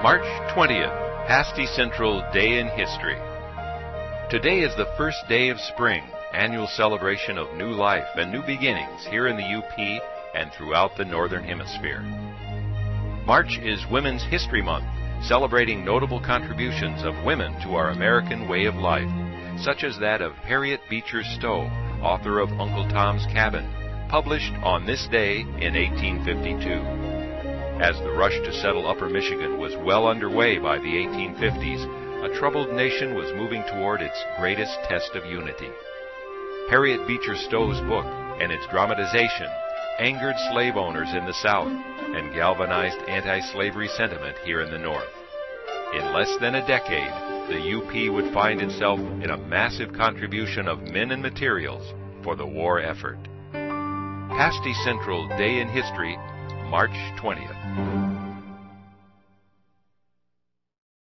March 20th, Pasty Central Day in History. Today is the first day of spring, annual celebration of new life and new beginnings here in the UP and throughout the Northern Hemisphere. March is Women's History Month, celebrating notable contributions of women to our American way of life, such as that of Harriet Beecher Stowe, author of Uncle Tom's Cabin, published on this day in 1852. As the rush to settle Upper Michigan was well underway by the 1850s, a troubled nation was moving toward its greatest test of unity. Harriet Beecher Stowe's book and its dramatization angered slave owners in the South and galvanized anti-slavery sentiment here in the North. In less than a decade, the UP would find itself in a massive contribution of men and materials for the war effort. Pasty Central Day in History, March 20th.